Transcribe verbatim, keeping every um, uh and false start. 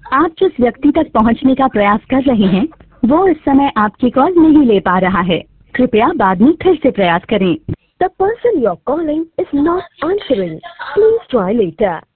आप जिस व्यक्ति तक पहुंचने का प्रयास कर रहे हैं वो इस समय आपकी कॉल नहीं ले पा रहा है। कृपया बाद में फिर से प्रयास करें। The person you're calling is not answering. Please try later.